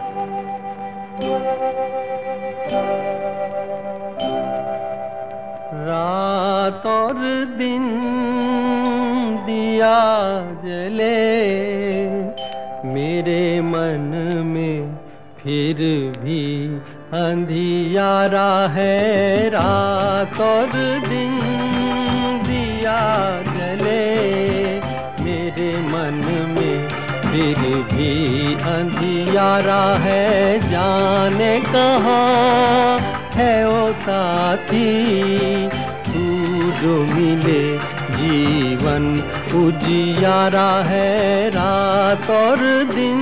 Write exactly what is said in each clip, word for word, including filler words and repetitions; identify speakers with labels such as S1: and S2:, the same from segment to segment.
S1: रात और दिन दिया जले मेरे मन में, फिर भी अंधियारा है। रात और दिन दिया जले मेरे मन में, फिर भी अंधियारा है। जाने कहाँ है ओ साथी तू जो मिले, जीवन उजियारा है। रात और दिन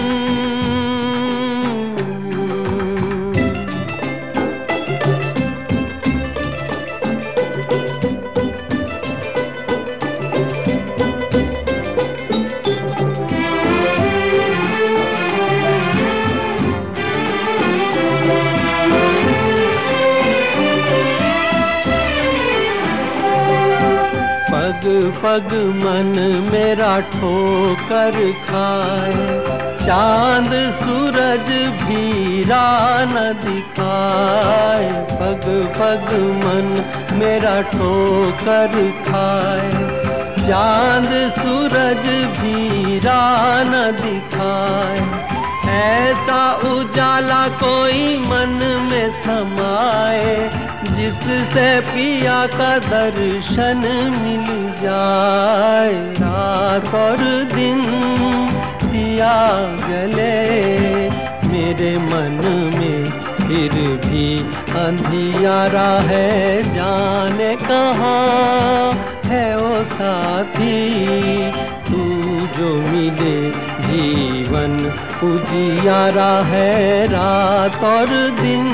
S1: पग पग मन मेरा ठोकर खाए, चांद सूरज भी राह न दिखाए। पग पग मन मेरा ठोकर खाए, चांद सूरज भी राह न दिखाए। ऐसा उजाला कोई मन में समाए, जिससे पिया का दर्शन मिल जाए। रात और दिन दिया जले मेरे मन में, फिर भी अंधियारा है। जाने कहाँ है ओ साथी तू जो मिले, जीवन उजियारा है। रात और दिन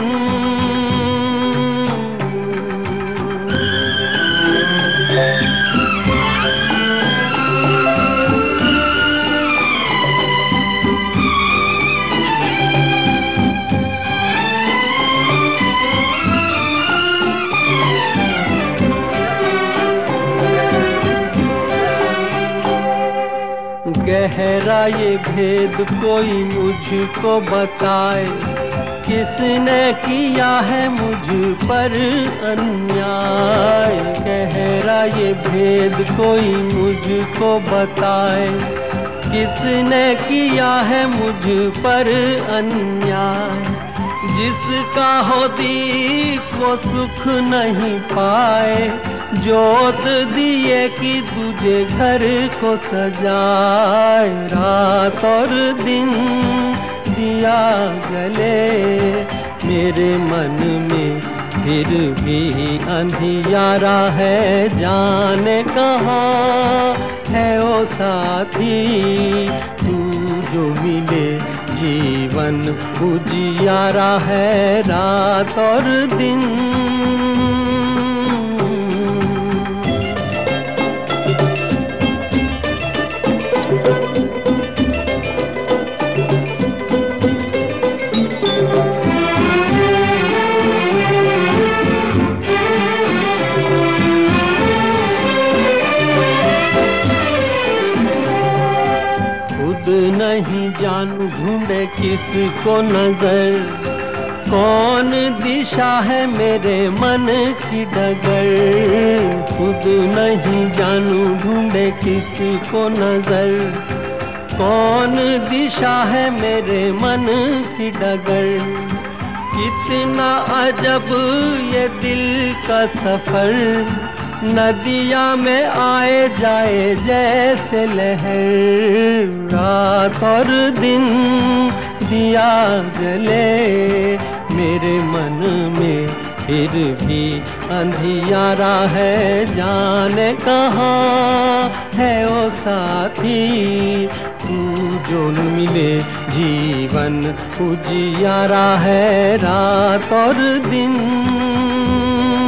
S1: गहरा ये भेद कोई मुझको बताए, किसने किया है मुझ पर अन्याय। गहरा ये भेद कोई मुझको बताए, किसने किया है मुझ पर अन्याय। जिसका हो दीप वो सुख नहीं पाए, जोत दिए कि तुझे घर को सजाए। रात और दिन दिया जले मेरे मन में, फिर भी अंधियारा है। जाने कहाँ है ओ साथी तू जो मिले, जीवन उजियारा है। रात और दिन नहीं जानू ढूंढे किसको नजर, कौन दिशा है मेरे मन की डगर। खुद नहीं जानू ढूंढे किसको नजर, कौन दिशा है मेरे मन की डगर। कितना अजब ये दिल का सफर, नदिया में आए जाए जैसे लहर। रात और दिन दिया जले मेरे मन में, फिर भी अंधियारा है। जाने कहाँ है ओ साथी तू जो मिले, जीवन उजियारा है। रात और दिन